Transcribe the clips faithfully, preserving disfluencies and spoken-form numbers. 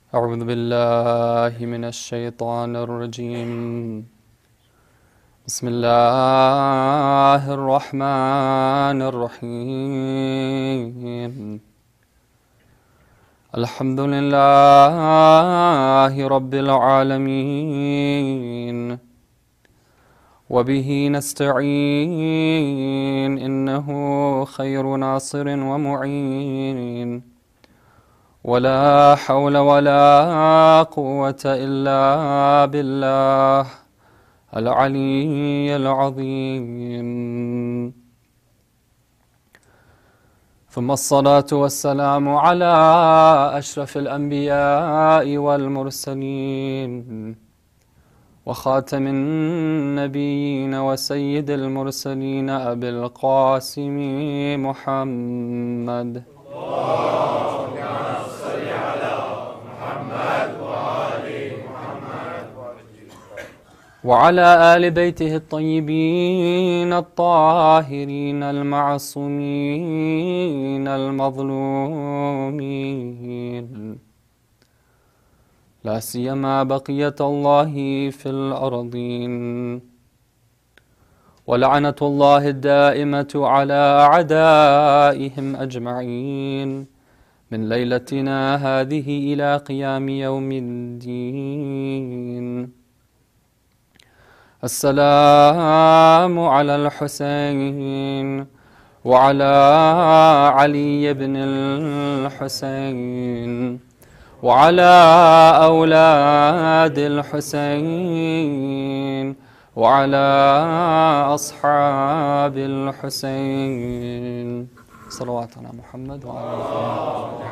أعوذ بالله من الشيطان الرجيم بسم الله الرحمن الرحيم الحمد لله رب العالمين وبه نستعين إنه خير ناصر ومعين ولا حول ولا قوة إلا بالله العلي العظيم ثم الصلاة والسلام على أشرف الأنبياء والمرسلين وخاتم النبيين وسيد المرسلين أبي القاسم محمد وعلى آل بيته الطيبين الطاهرين المعصومين المظلومين لا سيما بقية الله في الأرضين ولعنة الله الدائمة على أعدائهم أجمعين من ليلتنا هذه إلى قيام يوم الدين. السلام على الحسين وعلى علي بن الحسين وعلى أولاد الحسين وعلى أصحاب الحسين صلوات على محمد وعلى آله.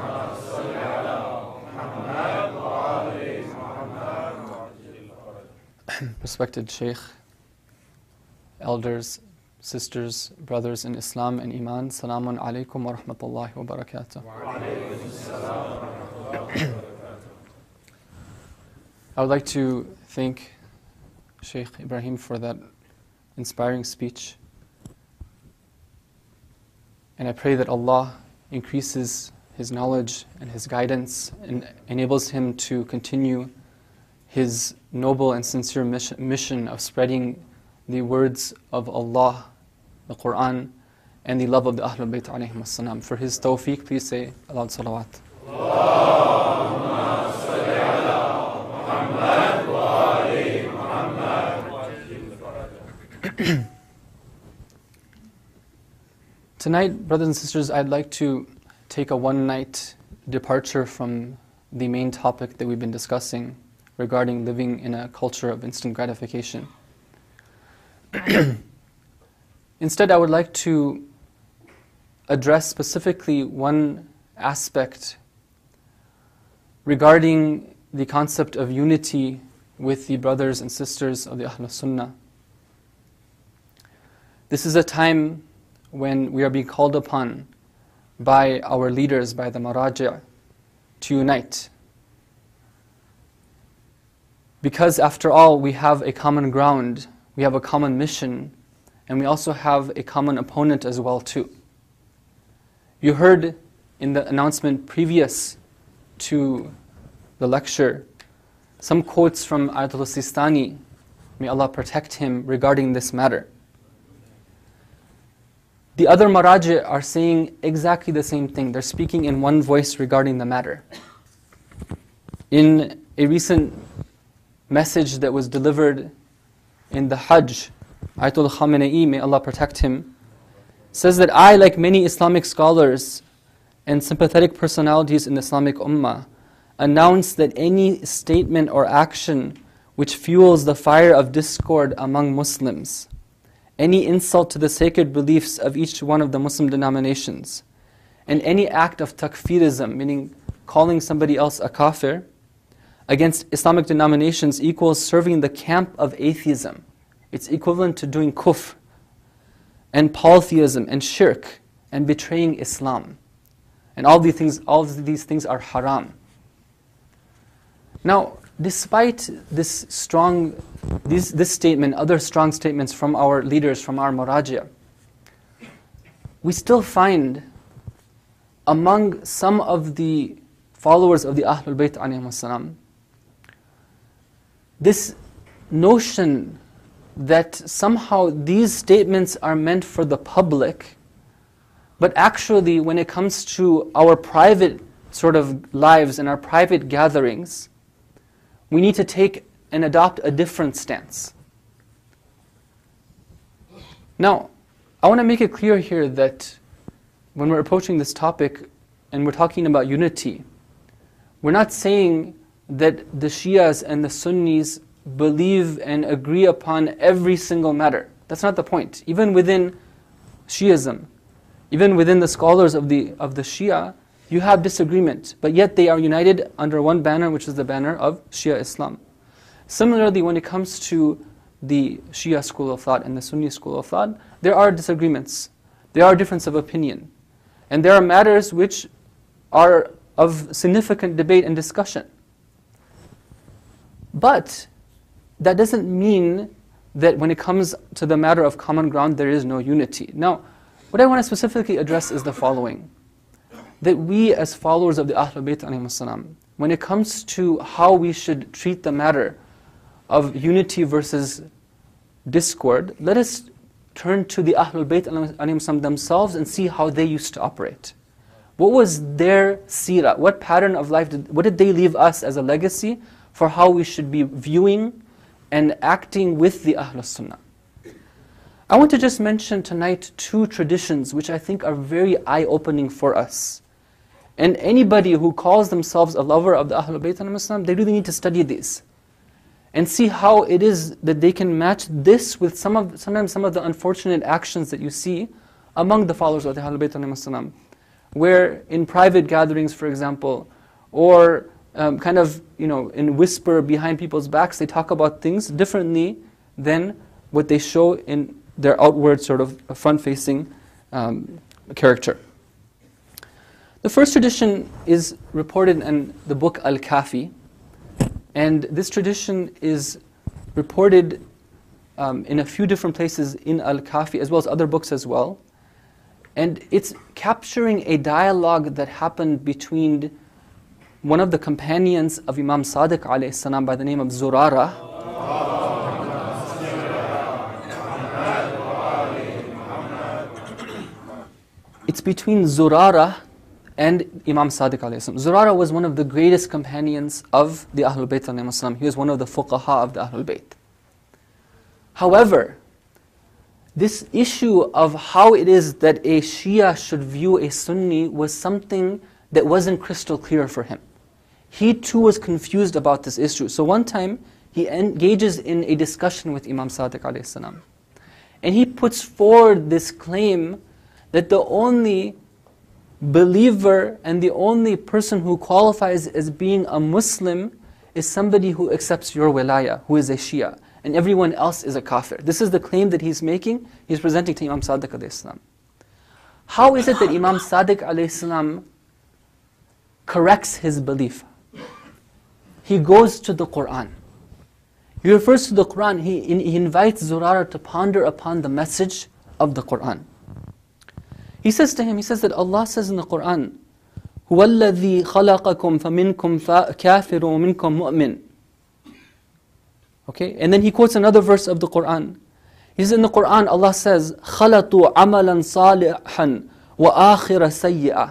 Respected Sheikh, elders, sisters, brothers in Islam and Iman, Salamun alaikum wa rahmatullahi wa barakatuh. I would like to thank Sheikh Ibrahim for that inspiring speech. And I pray that Allah increases his knowledge and his guidance and enables him to continue his noble and sincere mission of spreading the words of Allah, the Quran, and the love of the Ahlul Bayt alayhim as-salam. For his tawfiq, please say aloud salawat. Allahumma salli ala Muhammad wa ali Muhammad. Tonight, brothers and sisters, I'd like to take a one-night departure from the main topic that we've been discussing regarding living in a culture of instant gratification. Instead, I would like to address specifically one aspect regarding the concept of unity with the brothers and sisters of the Ahlul Sunnah. This is a time when we are being called upon by our leaders, by the Maraji', to unite. Because after all, we have a common ground, we have a common mission, and we also have a common opponent as well too. You heard in the announcement previous to the lecture some quotes from Ayatollah Sistani, may Allah protect him, regarding this matter. The other Maraji' are saying exactly the same thing. They're speaking in one voice regarding the matter. In a recent message that was delivered in the Hajj, Ayatollah Khamenei, may Allah protect him, says that I, like many Islamic scholars and sympathetic personalities in the Islamic Ummah, announce that any statement or action which fuels the fire of discord among Muslims, any insult to the sacred beliefs of each one of the Muslim denominations, and any act of takfirism, meaning calling somebody else a kafir, against Islamic denominations equals serving the camp of atheism. It's equivalent to doing kufr and polytheism and shirk and betraying Islam. And all these things, all of these things are haram. Now, despite this strong, this, this statement, other strong statements from our leaders, from our Maraji', we still find among some of the followers of the Ahlul Bayt alayhim salam, this notion that somehow these statements are meant for the public, but actually when it comes to our private sort of lives and our private gatherings, we need to take and adopt a different stance. Now, I want to make it clear here that when we're approaching this topic and we're talking about unity, we're not saying that the Shias and the Sunnis believe and agree upon every single matter. That's not the point. Even within Shiism, even within the scholars of the of the Shia, you have disagreement, but yet they are united under one banner, which is the banner of Shia Islam. Similarly, when it comes to the Shia school of thought and the Sunni school of thought, there are disagreements. There are differences of opinion. And there are matters which are of significant debate and discussion. But that doesn't mean that when it comes to the matter of common ground, there is no unity. Now, what I want to specifically address is the following. That we as followers of the Ahlul Bayt alayhim salam, when it comes to how we should treat the matter of unity versus discord, let us turn to the Ahlul Bayt alayhim salam themselves and see how they used to operate. What was their seerah? What pattern of life, did, what did they leave us as a legacy for how we should be viewing and acting with the Ahlul Sunnah? I want to just mention tonight two traditions which I think are very eye-opening for us. And anybody who calls themselves a lover of the Ahlul Bayt alayhim salam, they really need to study these and see how it is that they can match this with some of sometimes some of the unfortunate actions that you see among the followers of the Ahlul Bayt alayhim salam, where in private gatherings, for example, or um, kind of you know in whisper behind people's backs, they talk about things differently than what they show in their outward sort of front-facing um, character. The first tradition is reported in the book Al-Kafi, and this tradition is reported um, in a few different places in Al-Kafi as well as other books as well. And it's capturing a dialogue that happened between one of the companions of Imam Sadiq alayhi salam by the name of Zurara. It's between Zurara and Imam Sadiq alayhi salam. Zurara was one of the greatest companions of the Ahlul Bayt alayhi salam. He was one of the fuqaha of the Ahlul Bayt. However, this issue of how it is that a Shia should view a Sunni was something that wasn't crystal clear for him. He too was confused about this issue. So one time, he engages in a discussion with Imam Sadiq alayhi salam. And he puts forward this claim that the only believer and the only person who qualifies as being a Muslim is somebody who accepts your wilayah, who is a Shia, and everyone else is a kafir. This is the claim that he's making, he's presenting to Imam Sadiq alayhi salam. How is it that Imam Sadiq alayhi salam corrects his belief? He goes to the Qur'an. He refers to the Qur'an, he, he invites Zurara to ponder upon the message of the Qur'an. He says to him, he says that Allah says in the Qur'an, هُوَ الَّذِي خَلَقَكُمْ فَمِنْكُمْ كَافِرٌ وَمِنْكُمْ مُؤْمِنٌ. Okay, and then he quotes another verse of the Qur'an. He says in the Qur'an, Allah says, خَلَطُوا عَمَلًا صَالِحًا وَآخِرَ سَيِّئًا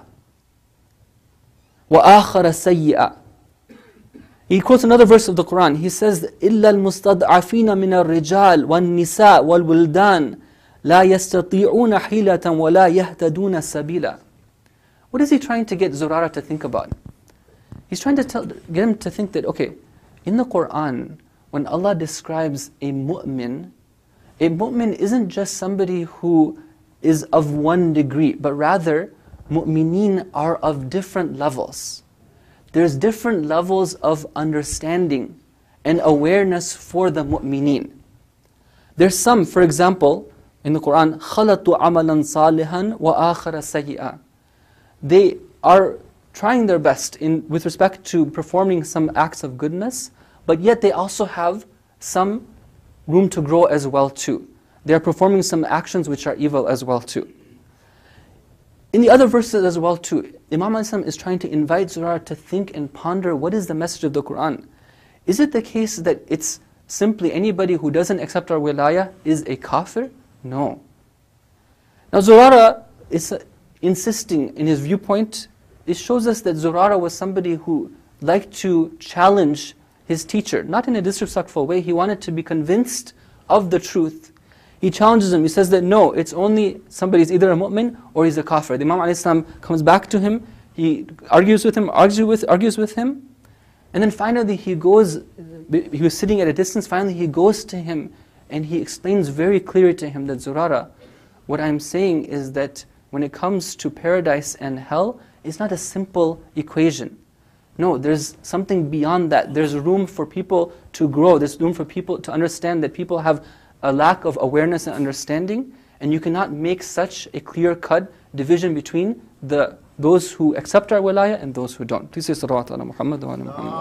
وَآخَرَ سَيِّئًا. He quotes another verse of the Qur'an. He says, إِلَّا الْمُسْتَضْعَفِينَ مِنَ الرِّجَالِ وَالنِّسَاءِ وَالْوِلْدَانِ لَا يَسْتَطِيعُونَ حِيلَةً وَلَا يَهْتَدُونَ سَبِيلًا. What is he trying to get Zurara to think about? He's trying to tell, get him to think that, okay, in the Qur'an, when Allah describes a mu'min, a mu'min isn't just somebody who is of one degree, but rather, mu'mineen are of different levels. There's different levels of understanding and awareness for the mu'mineen. There's some, for example, in the Qur'an, خَلَطُوا عَمَلًا صَالِحًا وَآخَرَ سَيِّئًا. They are trying their best in with respect to performing some acts of goodness, but yet they also have some room to grow as well too. They are performing some actions which are evil as well too. in the other verses as well too, Imam Islam is trying to invite Zurara to think and ponder what is the message of the Quran. Is it the case that it's simply anybody who doesn't accept our wilayah is a kafir? No. Now Zurara is uh, insisting in his viewpoint. It shows us that Zurara was somebody who liked to challenge his teacher, not in a disrespectful way. He wanted to be convinced of the truth. He challenges him. He says that no, it's only somebody's either a mu'min or he's a kafir. The Imam alayhi salam comes back to him. He argues with him, argues with, argues with him. And then finally he goes, he was sitting at a distance, finally he goes to him and he explains very clearly to him that Zurara, what I'm saying is that when it comes to paradise and hell, it's not a simple equation. No, there's something beyond that. There's room for people to grow. There's room for people to understand that people have a lack of awareness and understanding, and you cannot make such a clear-cut division between the those who accept our wilayah and those who don't. Please say salawat ala Muhammad wa ala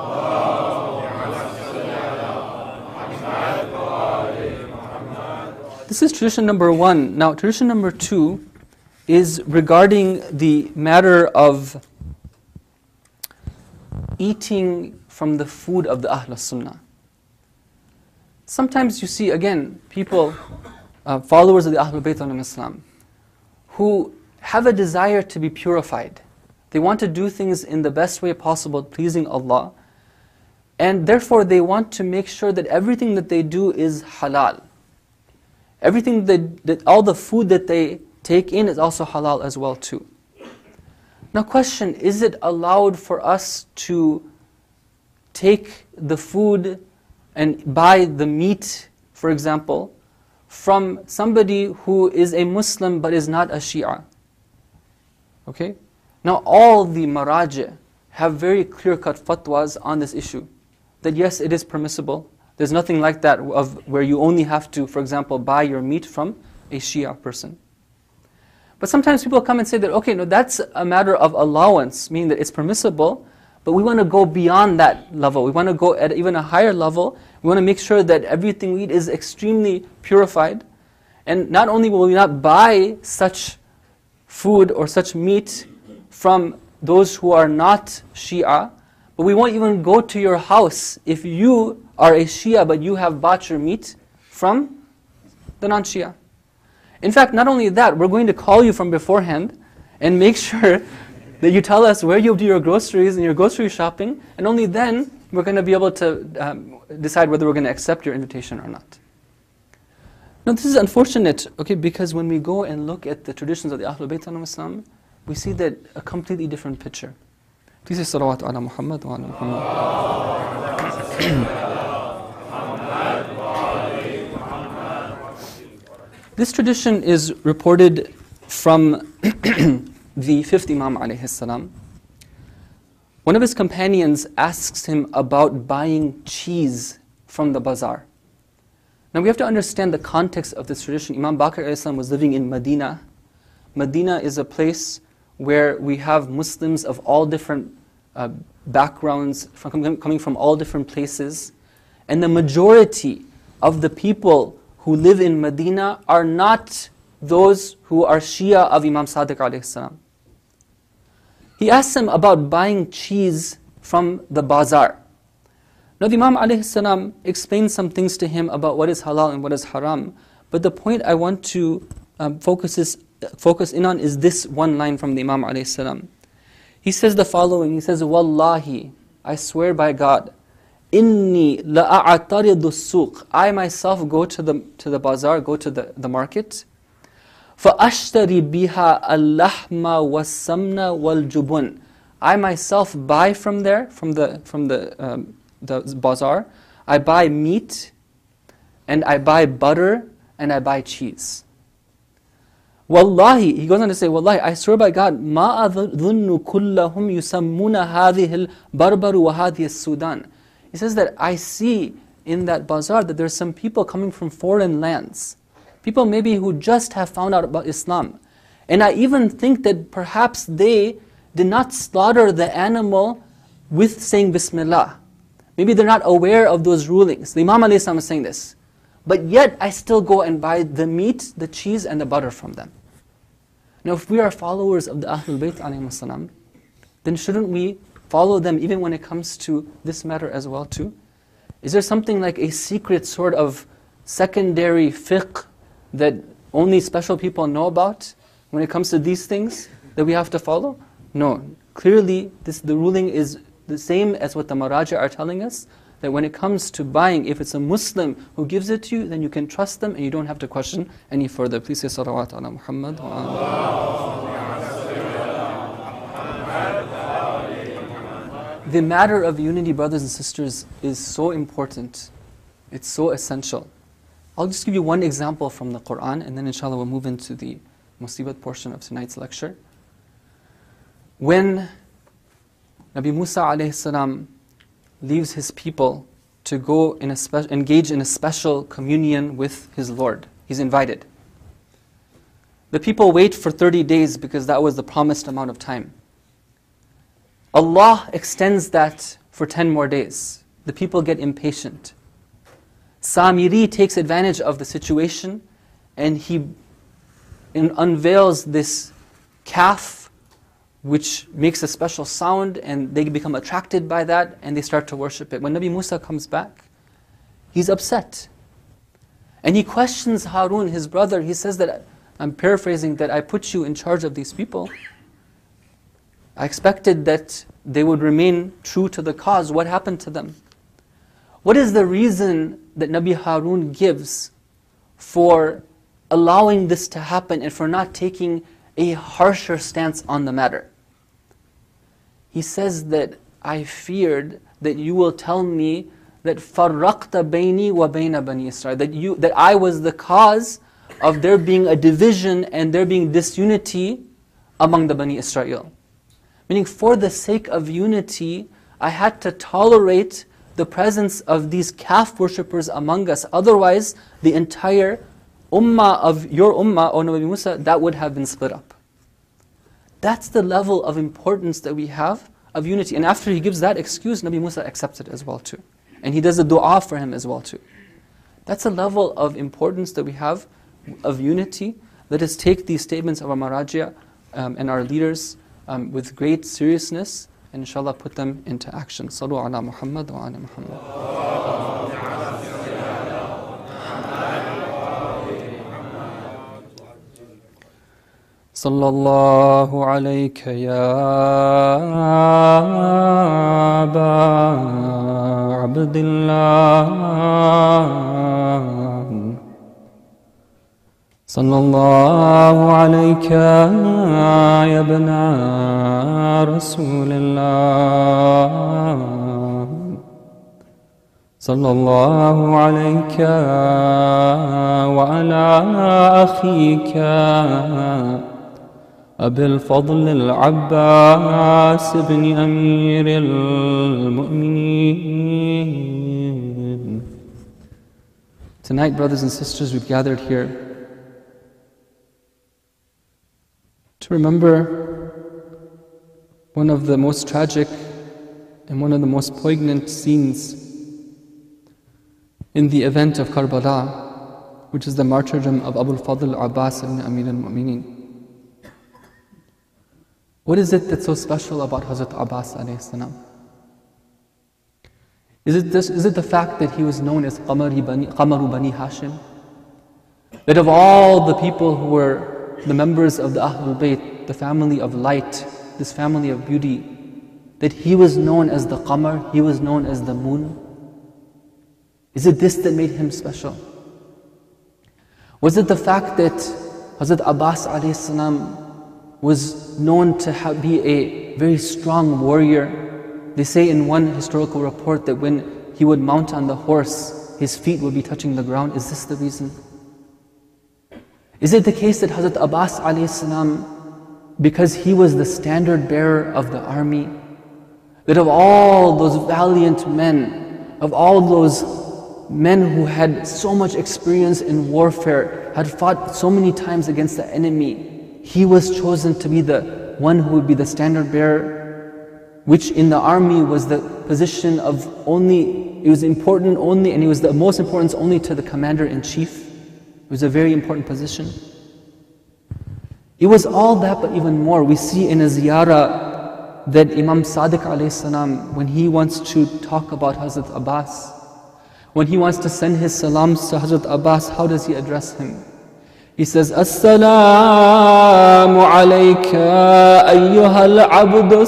Muhammad. This is tradition number one. Now, tradition number two is regarding the matter of eating from the food of the Ahl Sunnah. Sometimes you see, again, people, uh, followers of the Ahlul Bayt of Islam, who have a desire to be purified. They want to do things in the best way possible, pleasing Allah. And therefore they want to make sure that everything that they do is halal. Everything that, that all the food that they take in is also halal as well too. Now question, is it allowed for us to take the food and buy the meat, for example, from somebody who is a Muslim but is not a Shia? Okay? Now all the maraji have very clear-cut fatwas on this issue. That yes, it is permissible. There's nothing like that of where you only have to, for example, buy your meat from a Shia person. But sometimes people come and say that, okay, no, that's a matter of allowance, meaning that it's permissible, but we want to go beyond that level. We want to go at even a higher level. We want to make sure that everything we eat is extremely purified. And not only will we not buy such food or such meat from those who are not Shia, but we won't even go to your house if you are a Shia but you have bought your meat from the non-Shia. In fact, not only that, we're going to call you from beforehand and make sure that you tell us where you do your groceries and your grocery shopping, and only then we're going to be able to um, decide whether we're going to accept your invitation or not. Now this is unfortunate, okay, because when we go and look at the traditions of the Ahlul Bayt of Islam, we see that a completely different picture. Please say salawat ala Muhammad wa ala Muhammad. This tradition is reported from the fifth Imam alayhi salam. One of his companions asks him about buying cheese from the bazaar. Now we have to understand the context of this tradition. Imam Baqir alayhi salam was living in Medina. Medina is a place where we have Muslims of all different uh, backgrounds, from, coming from all different places. And the majority of the people who live in Medina are not those who are Shia of Imam Sadiq alayhi salam. He asks him about buying cheese from the bazaar. Now the Imam alayhi salam explains some things to him about what is halal and what is haram. But the point I want to um, focus, is, focus in on is this one line from the Imam alayhi salam. He says the following, he says, Wallahi, I swear by God, Inni la'a'taridu suq. I myself go to the, to the bazaar, go to the, the market. فَأَشْتَرِي بِهَا اللَّحْمَ وَالسَّمْنَ وَالْجُبُنَ. I myself buy from there, from the, from the, um, the bazaar, I buy meat, and I buy butter, and I buy cheese. Wallahi, he goes on to say, Wallahi, I swear by God, مَا أَظُنُّ كُلَّهُمْ يُسَمُّونَ هَذِهِ الْبَرْبَرُ وَهَذِهِ السُّودَانِ. He says that I see in that bazaar that there's some people coming from foreign lands. People maybe who just have found out about Islam. And I even think that perhaps they did not slaughter the animal with saying Bismillah. Maybe they're not aware of those rulings. The Imam alayhi salam is saying this. But yet I still go and buy the meat, the cheese and the butter from them. Now if we are followers of the Ahlul Bayt alayhim salam, then shouldn't we follow them even when it comes to this matter as well too? Is there something like a secret sort of secondary fiqh that only special people know about when it comes to these things that we have to follow? No. Clearly, this, the ruling is the same as what the Maraja are telling us, that when it comes to buying, if it's a Muslim who gives it to you, then you can trust them and you don't have to question any further. Please say salawat ala Muhammad wa ala. The matter of unity, brothers and sisters, is so important. It's so essential. I'll just give you one example from the Quran, and then inshallah we'll move into the musibat portion of tonight's lecture. When Nabi Musa alayhi salam leaves his people to go in a spe- engage in a special communion with his Lord, he's invited. The people wait for thirty days because that was the promised amount of time. Allah extends that for ten more days. The people get impatient. Samiri takes advantage of the situation and he in, unveils this calf which makes a special sound, and they become attracted by that and they start to worship it. When Nabi Musa comes back, he's upset. And he questions Harun, his brother. He says that, I'm paraphrasing, that I put you in charge of these people. I expected that they would remain true to the cause. What happened to them? What is the reason that Nabi Harun gives for allowing this to happen and for not taking a harsher stance on the matter? He says that I feared that you will tell me that farraqta bayni wa bayna bani Israel, that you that I was the cause of there being a division and there being disunity among the Bani Israel. Meaning, for the sake of unity, I had to tolerate the presence of these calf worshippers among us. Otherwise, the entire ummah of your ummah, O Nabi Musa, that would have been split up. That's the level of importance that we have of unity. And after he gives that excuse, Nabi Musa accepts it as well too. And he does a dua for him as well too. That's a level of importance that we have of unity. Let us take these statements of our Marajia um, and our leaders um, with great seriousness, and inshallah put them into action. Sallu ala Muhammad wa ala Muhammad. صلى الله عليك يا أبا عبد الله صلى الله عليك يا ابن رسول الله صلى الله عليك وعلى أخيك أبي الفضل العباس بن أمير المؤمنين. Tonight, brothers and sisters, we've gathered here to remember one of the most tragic and one of the most poignant scenes in the event of Karbala, which is the martyrdom of Abu al-Fadl Abbas ibn Amir al-Mu'mineen. What is it that's so special about Hazrat Abbas alayhi salam? Is it, this, is it the fact that he was known as Qamari Bani, Qamaru Bani Hashim? That of all the people who were the members of the Ahlul Bayt, the family of light, this family of beauty, that he was known as the Qamar, he was known as the moon? Is it this that made him special? Was it the fact that Hazrat Abbas alayhi salam was known to have, be a very strong warrior? They say in one historical report that when he would mount on the horse, his feet would be touching the ground. Is this the reason? Is it the case that Hazrat Abbas alayhi salam, because he was the standard bearer of the army, that of all those valiant men, of all those men who had so much experience in warfare, had fought so many times against the enemy, he was chosen to be the one who would be the standard bearer, which in the army was the position of only, it was important only, and it was the most importance only to the commander-in-chief. It was a very important position. It was all that, but even more. We see in a ziyarah that Imam Sadiq alayhi salam, when he wants to talk about Hazrat Abbas, when he wants to send his salams to Hazrat Abbas, how does he address him? He says, As-salamu alayka ayyuha al-abdu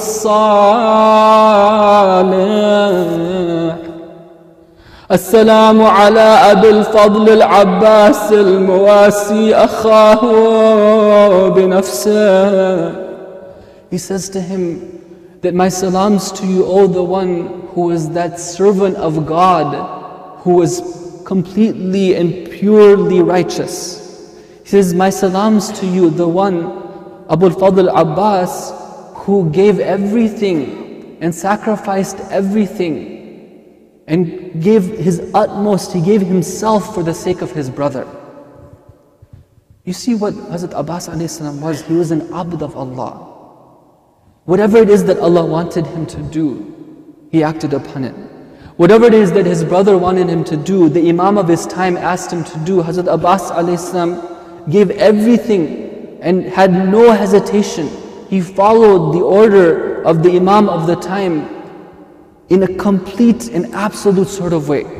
as-salih. As-salamu ala Abil Fadl al-Abbas al-Muwasi akhahu binafsih. He says to him that my salams to you, O the one who is that servant of God, who is completely and purely righteous. He says, my salams to you, the one, Abul Fadl Abbas, who gave everything and sacrificed everything and gave his utmost, he gave himself for the sake of his brother. You see what Hazrat Abbas alayhi salam was? He was an abd of Allah. Whatever it is that Allah wanted him to do, he acted upon it. Whatever it is that his brother wanted him to do, the Imam of his time asked him to do, Hazrat Abbas alayhi salam gave everything and had no hesitation. He followed the order of the Imam of the time in a complete and absolute sort of way.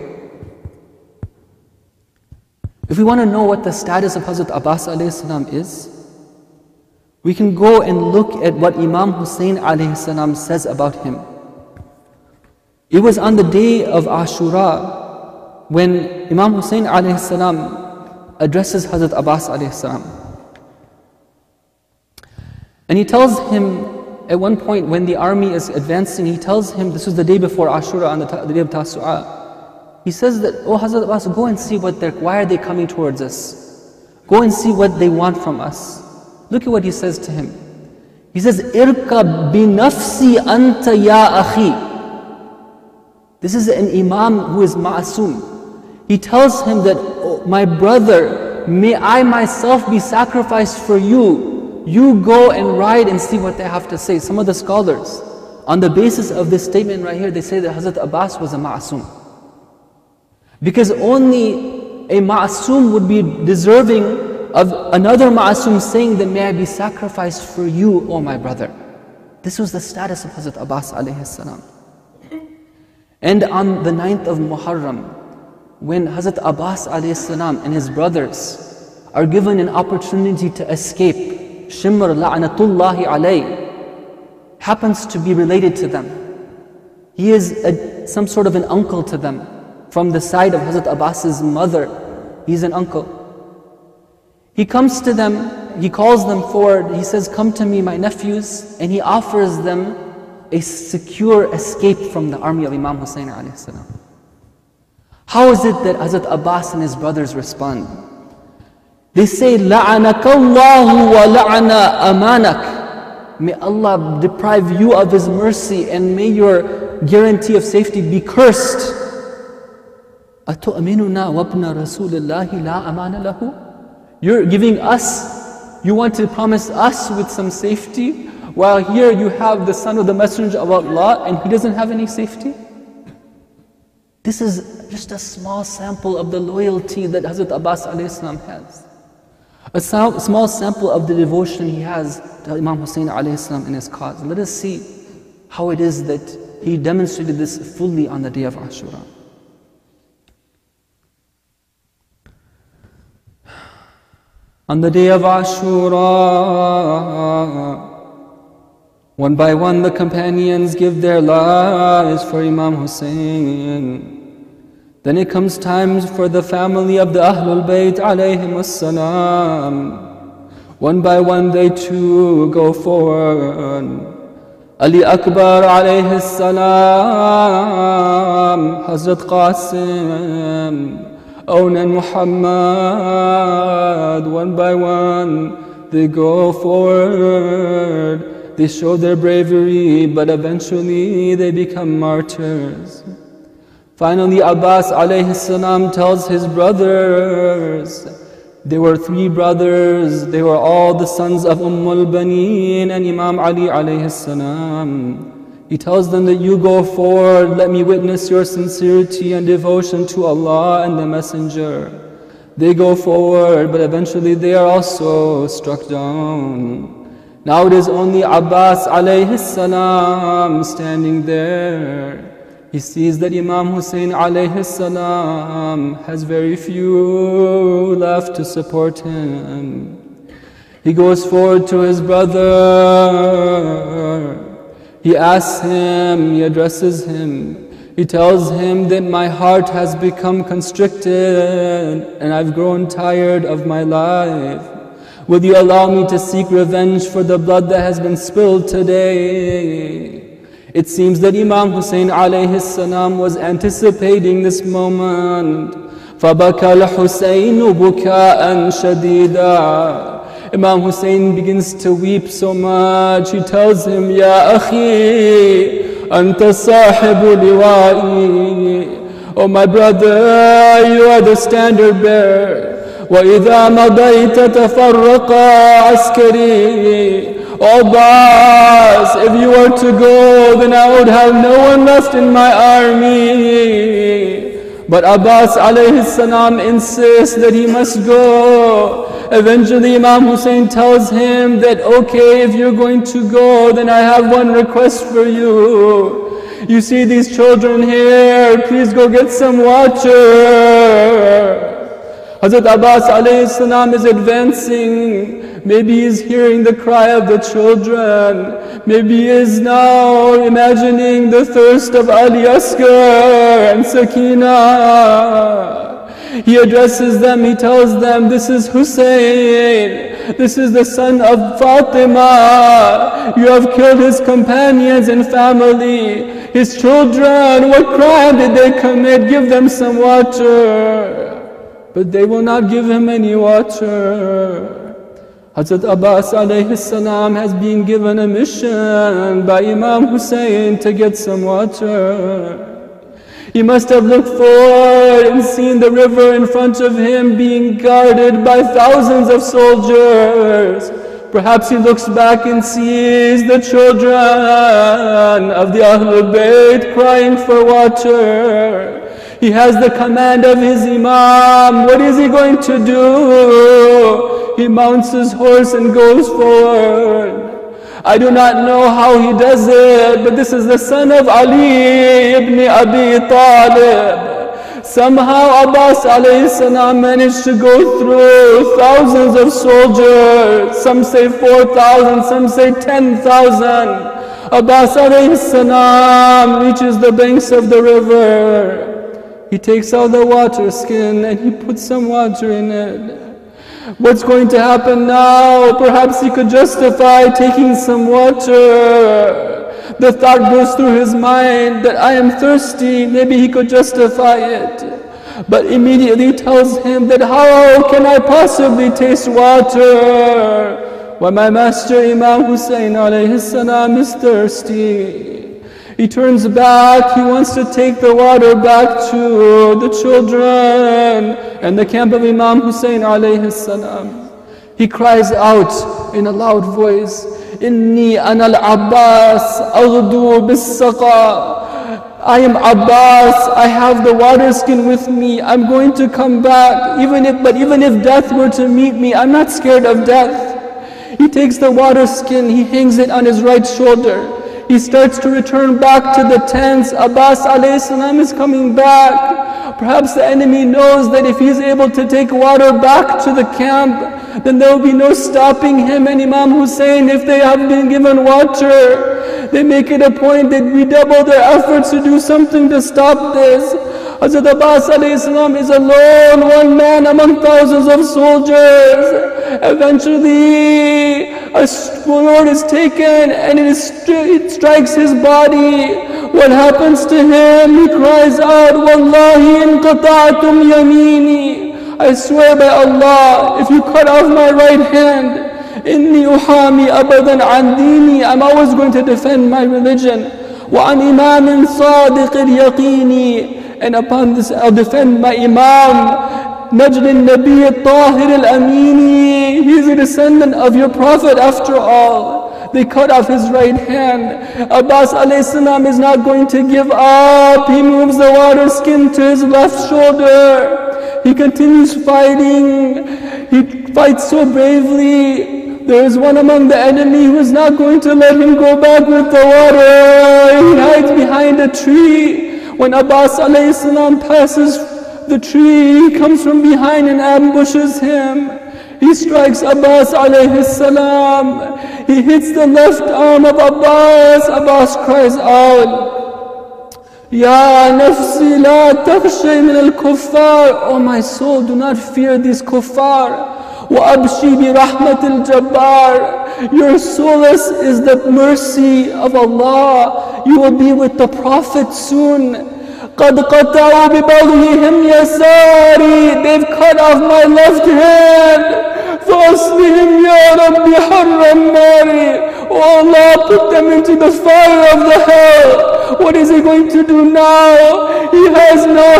If we want to know what the status of Hazrat Abbas alayhi salam is, we can go and look at what Imam Hussein alayhi salam says about him. It was on the day of Ashura when Imam Hussein alayhi salam addresses Hazrat Abbas alayhi salam. And he tells him at one point when the army is advancing, he tells him, this was the day before Ashura, on the, the day of Tasu'ah. He says that, oh Hazrat Abbas, go and see what they're, why are they coming towards us? Go and see what they want from us. Look at what he says to him. He says, Irkab bi nafsi anta ya akhi. This is an Imam who is ma'asum. He tells him that, oh, my brother, may I myself be sacrificed for you. You go and ride and see what they have to say. Some of the scholars, on the basis of this statement right here, they say that Hazrat Abbas was a ma'asum. Because only a ma'asum would be deserving of another ma'asum saying that may I be sacrificed for you, O my brother. This was the status of Hazrat Abbas alayhi salam. And on the ninth of Muharram, when Hazrat Abbas alayhi salam and his brothers are given an opportunity to escape, Shimr la'natullahi alayh happens to be related to them. He is a, some sort of an uncle to them from the side of Hazrat Abbas's mother. He's an uncle. He comes to them, he calls them forward, he says, come to me, my nephews, and he offers them a secure escape from the army of Imam Hussein alayhi salam. How is it that Hazrat Abbas and his brothers respond? They say, لَعَنَكَ اللَّهُ وَلَعَنَ أَمَانَكَ. May Allah deprive you of His mercy and may your guarantee of safety be cursed. أَتُؤْمِنُنَا وَابْنَ رَسُولِ اللَّهِ لَا أَمَانَ لَهُ. You're giving us, you want to promise us with some safety, while here you have the son of the messenger of Allah and he doesn't have any safety? This is just a small sample of the loyalty that Hazrat Abbas alayhi salam has. A small sample of the devotion he has to Imam Hussein alayhi salam in his cause. Let us see how it is that he demonstrated this fully on the day of Ashura. On the day of Ashura, one by one the companions give their lives for Imam Hussein. Then it comes time for the family of the Ahlul Bayt alayhim as-salam. One by one they too go forward. Ali Akbar alayhi salam, Hazrat Qasim, Onan Muhammad. One by one they go forward. They show their bravery, but eventually they become martyrs. Finally, Abbas alayhi salam tells his brothers, there were three brothers, they were all the sons of Ummul Baneen and Imam Ali alayhi salam. He tells them that you go forward, let me witness your sincerity and devotion to Allah and the Messenger. They go forward, but eventually they are also struck down. Now it is only Abbas alayhi salam standing there. He sees that Imam Hussein alayhi salam has very few left to support him. He goes forward to his brother. He asks him, he addresses him. He tells him that my heart has become constricted and I've grown tired of my life. Will you allow me to seek revenge for the blood that has been spilled today? It seems that Imam Hussein alayhi salam was anticipating this moment. فَبَكَى الْحُسَيْنُ بُكَاءً شَدِيدًا. Imam Hussein begins to weep so much. He tells him, Ya akhi, anta sahibu liwa'i. Oh my brother, you are the standard bearer. وَإِذَا مَضَيْتَ تَفَرَّقَ عَسْكَرِي. Oh boss, if you were to go, then I would have no one left in my army. But Abbas alayhi salam insists that he must go. Eventually Imam Hussein tells him that, okay, if you're going to go, then I have one request for you. You see these children here, please go get some water. Hazrat Abbas alayhi salam is advancing. Maybe he is hearing the cry of the children. Maybe he is now imagining the thirst of Ali Asghar and Sakina. He addresses them, he tells them, this is Hussein. This is the son of Fatima. You have killed his companions and family. His children, what crime did they commit? Give them some water. But they will not give him any water. Hazrat Abbas alayhi salam has been given a mission by Imam Hussein to get some water. He must have looked forward and seen the river in front of him being guarded by thousands of soldiers. Perhaps he looks back and sees the children of the Ahlul Bayt crying for water. He has the command of his Imam. What is he going to do? He mounts his horse and goes forward. I do not know how he does it, but this is the son of Ali ibn Abi Talib. Somehow Abbas alayhi salam managed to go through thousands of soldiers. Some say four thousand, some say ten thousand. Abbas alayhi salam reaches the banks of the river. He takes out the water skin and he puts some water in it. What's going to happen now? Perhaps he could justify taking some water. The thought goes through his mind that I am thirsty. Maybe he could justify it. But immediately tells him that how can I possibly taste water when my master Imam Hussein alayhi salam is thirsty? He turns back, he wants to take the water back to the children and the camp of Imam Hussein alayhi salam. He cries out in a loud voice, Inni ana al-Abbas aghdu bis-saqa. I am Abbas, I have the water skin with me, I'm going to come back, even if, but even if death were to meet me, I'm not scared of death. He takes the water skin, he hangs it on his right shoulder. He starts to return back to the tents. Abbas alayhi salam is coming back. Perhaps the enemy knows that if he's able to take water back to the camp, then there will be no stopping him and Imam Hussein if they have been given water. They make it a point that redouble their efforts to do something to stop this. Hazrat Abbas alayhi salam is alone, one man among thousands of soldiers. Eventually, a sword is taken and it, is, it strikes his body. What happens to him? He cries out, Wallahi in qata'atum yamini. I swear by Allah, if you cut off my right hand, inni uhami abadan an dini, I'm always going to defend my religion. Wa an imamin sadiq al-yaqini. And upon this I'll defend my Imam, Najd al-Nabi al-Tahir al-Amini. He's a descendant of your Prophet after all. They cut off his right hand. Abbas alayhi salam is not going to give up. He moves the water skin to his left shoulder. He continues fighting. He fights so bravely. There is one among the enemy who is not going to let him go back with the water. He hides behind a tree. When Abbas alayhi salam passes the tree, he comes from behind and ambushes him. He strikes Abbas alayhi salam. He hits the left arm of Abbas. Abbas cries out, Ya nafsi la takhshay min al-kuffar. Oh my soul, do not fear these kuffar. Wa abshi bi rahmat al-jabbar. Your solace is the mercy of Allah. You will be with the Prophet soon. قَدْ قَطَعُوا بِبَغْيِهِمْ يَسَارِي. They've cut off my left hand. فَأَصْلِهِمْ يَا رَبِّ حَرَّ النَّارِ. Oh Allah, put them into the fire of the hell. What is he going to do now? He has no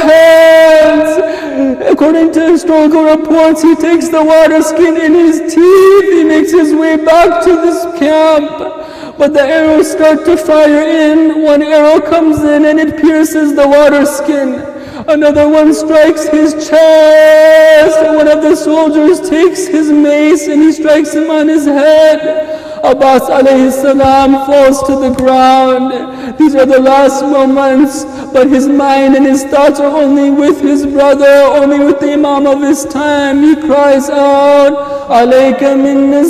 hands. According to historical reports, he takes the water skin in his teeth. He makes his way back to this camp. But the arrows start to fire in. One arrow comes in and it pierces the water skin. Another one strikes his chest. One of the soldiers takes his mace and he strikes him on his head. Abbas alayhi salam falls to the ground. These are the last moments, but his mind and his thoughts are only with his brother, only with the Imam of his time. He cries out, Alayka minni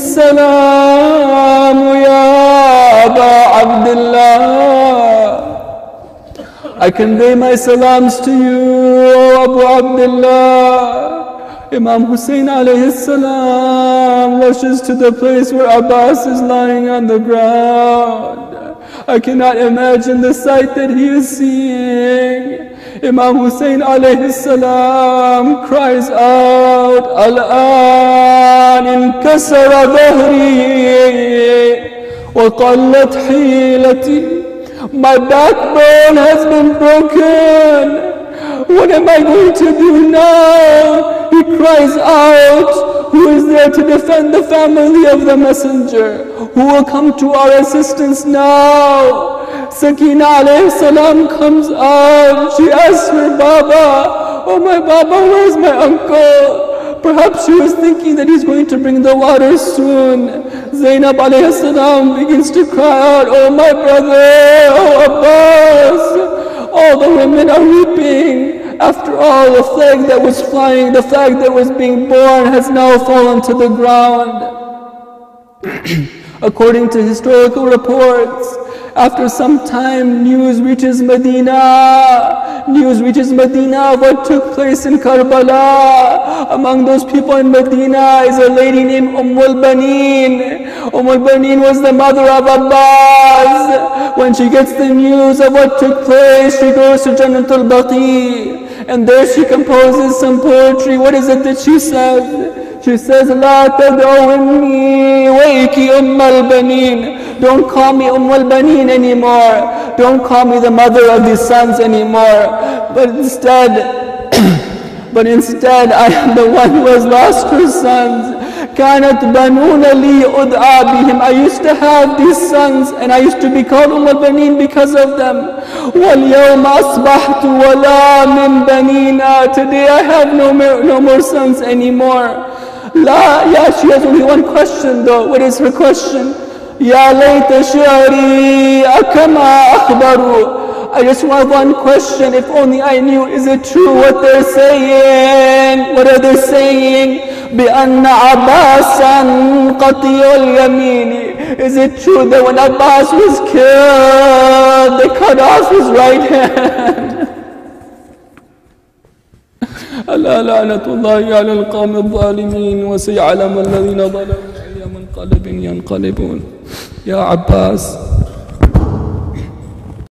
salamu ya Aba Abdullah. I convey my salams to you, O Abu Abdullah. Imam Hussein alayhi salam rushes to the place where Abbas is lying on the ground. I cannot imagine the sight that he is seeing. Imam Hussein alayhi salam cries out, Al-an inkasara dhahri wa qallat hilati. My backbone has been broken. What am I going to do now? He cries out, who is there to defend the family of the messenger? Who will come to our assistance now? Sakina alayhi salam comes out. She asks her Baba, oh my Baba, where's my uncle? Perhaps she was thinking that he's going to bring the water soon. Zainab alayhi salam begins to cry out, oh my brother, oh Abbas. All the women are weeping. After all, the flag that was flying, the flag that was being born has now fallen to the ground. According to historical reports, after some time, news reaches Medina. News reaches Medina of what took place in Karbala. Among those people in Medina is a lady named Umm al-Baneen. Umm al-Baneen was the mother of Abbas. When she gets the news of what took place, she goes to Jannatul Baqi. And there she composes some poetry. What is it that she says? She says, La tad'uwni waiki Umm al-Baneen. Don't call me Umm al-Baneen anymore. Don't call me the mother of these sons anymore. But instead, but instead I am the one who has lost her sons. كانت بنون لي أدعى بهم. I used to have these sons and I used to be called Umm al-Baneen because of them. واليوم أصبحت ولا من بنينا. Today I have no more, no more sons anymore. لا, yeah, she has only one question though. What is her question? يا ليت شعري أكما أخبروا. I just want one question, if only I knew, is it true what they're saying? What are they saying? بأن عباسا قطيع اليمين. Is it true that when Abbas was killed, they cut off his right hand? ألا لعنة الله على القوم الظالمين وسيعلم الذين ظلموا أي منقلب ينقلبون. يا عباس,